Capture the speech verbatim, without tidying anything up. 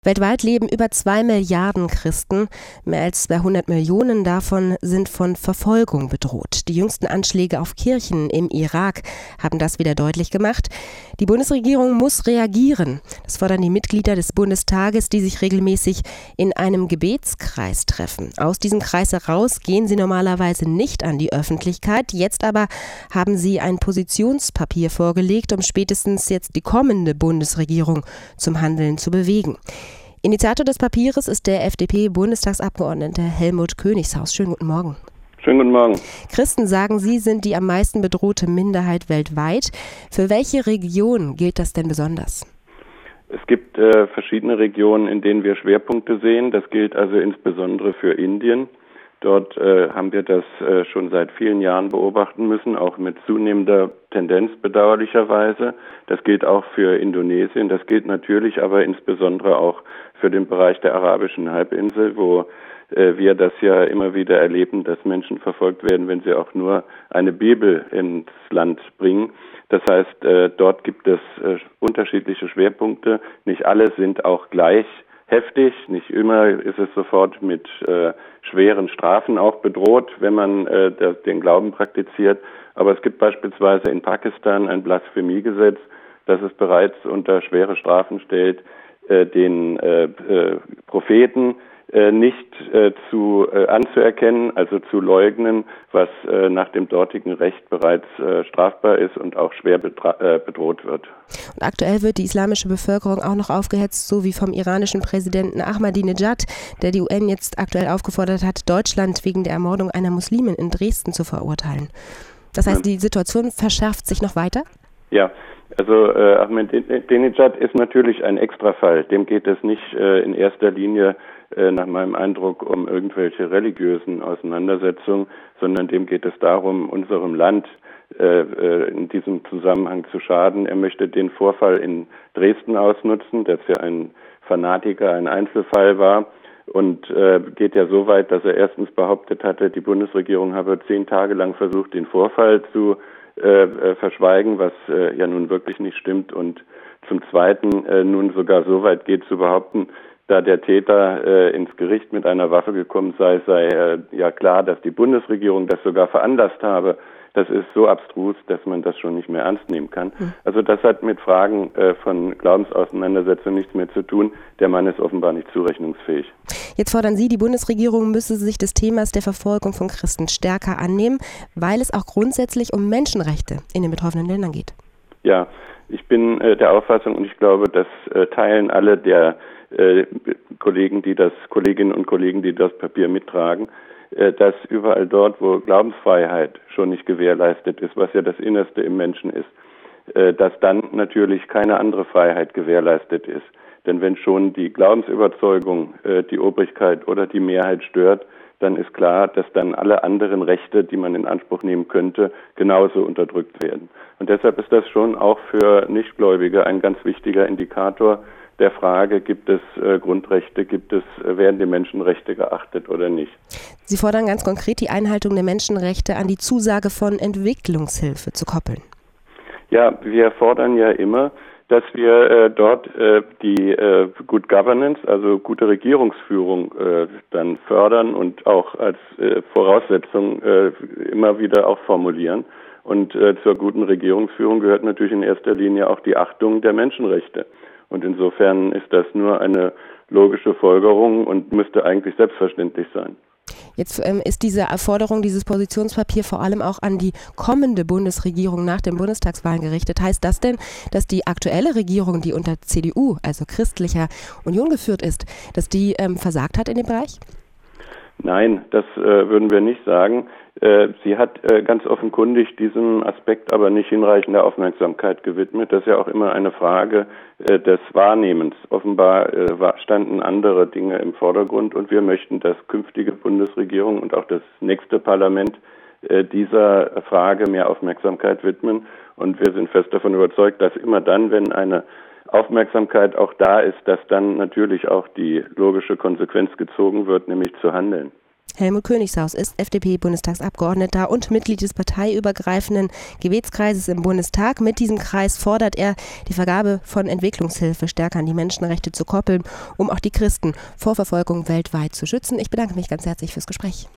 Weltweit leben über zwei Milliarden Christen. Mehr als zweihundert Millionen davon sind von Verfolgung bedroht. Die jüngsten Anschläge auf Kirchen im Irak haben das wieder deutlich gemacht. Die Bundesregierung muss reagieren. Das fordern die Mitglieder des Bundestages, die sich regelmäßig in einem Gebetskreis treffen. Aus diesem Kreis heraus gehen sie normalerweise nicht an die Öffentlichkeit. Jetzt aber haben sie ein Positionspapier vorgelegt, um spätestens jetzt die kommende Bundesregierung zum Handeln zu bewegen. Initiator des Papiers ist der F D P-Bundestagsabgeordnete Helmut Königshaus. Schönen guten Morgen. Schönen guten Morgen. Christen, sagen Sie, sind die am meisten bedrohte Minderheit weltweit. Für welche Region gilt das denn besonders? Es gibt äh, verschiedene Regionen, in denen wir Schwerpunkte sehen. Das gilt also insbesondere für Indien. Dort äh, haben wir das äh, schon seit vielen Jahren beobachten müssen, auch mit zunehmender Tendenz bedauerlicherweise. Das gilt auch für Indonesien. Das gilt natürlich aber insbesondere auch für den Bereich der arabischen Halbinsel, wo äh, wir das ja immer wieder erleben, dass Menschen verfolgt werden, wenn sie auch nur eine Bibel ins Land bringen. Das heißt, äh, dort gibt es äh, unterschiedliche Schwerpunkte. Nicht alle sind auch gleich heftig. Nicht immer ist es sofort mit äh, schweren Strafen auch bedroht, wenn man äh, das, den Glauben praktiziert. Aber es gibt beispielsweise in Pakistan ein Blasphemiegesetz, das es bereits unter schwere Strafen stellt, äh, den äh, äh, Propheten äh, nicht äh, zu äh, anzuerkennen, also zu leugnen, was äh, nach dem dortigen Recht bereits äh, strafbar ist und auch schwer bedra- äh, bedroht wird. Und aktuell wird die islamische Bevölkerung auch noch aufgehetzt, so wie vom iranischen Präsidenten Ahmadinejad, der die U N jetzt aktuell aufgefordert hat, Deutschland wegen der Ermordung einer Muslimin in Dresden zu verurteilen. Das heißt, die Situation verschärft sich noch weiter? Ja, also äh, Ahmadinejad ist natürlich ein Extrafall. Dem geht es nicht äh, in erster Linie äh, nach meinem Eindruck um irgendwelche religiösen Auseinandersetzungen, sondern dem geht es darum, unserem Land äh, äh, in diesem Zusammenhang zu schaden. Er möchte den Vorfall in Dresden ausnutzen, das ja ein Fanatiker, ein Einzelfall war. Und äh, geht ja so weit, dass er erstens behauptet hatte, die Bundesregierung habe zehn Tage lang versucht, den Vorfall zu äh, äh, verschweigen, was äh, ja nun wirklich nicht stimmt. Und zum Zweiten äh, nun sogar so weit geht zu behaupten, da der Täter äh, ins Gericht mit einer Waffe gekommen sei, sei äh, ja klar, dass die Bundesregierung das sogar veranlasst habe. Das ist so abstrus, dass man das schon nicht mehr ernst nehmen kann. Also das hat mit Fragen äh, von Glaubensauseinandersetzung nichts mehr zu tun. Der Mann ist offenbar nicht zurechnungsfähig. Jetzt fordern Sie, die Bundesregierung müsse sich des Themas der Verfolgung von Christen stärker annehmen, weil es auch grundsätzlich um Menschenrechte in den betroffenen Ländern geht. Ja, ich bin äh, der Auffassung und ich glaube, das äh, teilen alle der äh, Kollegen, die das, Kolleginnen und Kollegen, die das Papier mittragen, dass überall dort, wo Glaubensfreiheit schon nicht gewährleistet ist, was ja das Innerste im Menschen ist, dass dann natürlich keine andere Freiheit gewährleistet ist. Denn wenn schon die Glaubensüberzeugung die Obrigkeit oder die Mehrheit stört, dann ist klar, dass dann alle anderen Rechte, die man in Anspruch nehmen könnte, genauso unterdrückt werden. Und deshalb ist das schon auch für Nichtgläubige ein ganz wichtiger Indikator der Frage, gibt es äh, Grundrechte, gibt es, äh, werden die Menschenrechte geachtet oder nicht. Sie fordern ganz konkret die Einhaltung der Menschenrechte an die Zusage von Entwicklungshilfe zu koppeln. Ja, wir fordern ja immer, dass wir äh, dort äh, die äh, Good Governance, also gute Regierungsführung, äh, dann fördern und auch als äh, Voraussetzung äh, immer wieder auch formulieren. Und äh, zur guten Regierungsführung gehört natürlich in erster Linie auch die Achtung der Menschenrechte. Und insofern ist das nur eine logische Folgerung und müsste eigentlich selbstverständlich sein. Jetzt ähm, ist diese Forderung, dieses Positionspapier vor allem auch an die kommende Bundesregierung nach den Bundestagswahlen gerichtet. Heißt das denn, dass die aktuelle Regierung, die unter C D U, also christlicher Union geführt ist, dass die ähm, versagt hat in dem Bereich? Nein, das äh, würden wir nicht sagen. Äh, sie hat äh, ganz offenkundig diesem Aspekt aber nicht hinreichende Aufmerksamkeit gewidmet. Das ist ja auch immer eine Frage äh, des Wahrnehmens. Offenbar äh, war, standen andere Dinge im Vordergrund und wir möchten, dass künftige Bundesregierung und auch das nächste Parlament äh, dieser Frage mehr Aufmerksamkeit widmen. Und wir sind fest davon überzeugt, dass immer dann, wenn eine Aufmerksamkeit auch da ist, dass dann natürlich auch die logische Konsequenz gezogen wird, nämlich zu handeln. Helmut Königshaus ist F D P-Bundestagsabgeordneter und Mitglied des parteiübergreifenden Gebetskreises im Bundestag. Mit diesem Kreis fordert er, die Vergabe von Entwicklungshilfe stärker an die Menschenrechte zu koppeln, um auch die Christen vor Verfolgung weltweit zu schützen. Ich bedanke mich ganz herzlich fürs Gespräch.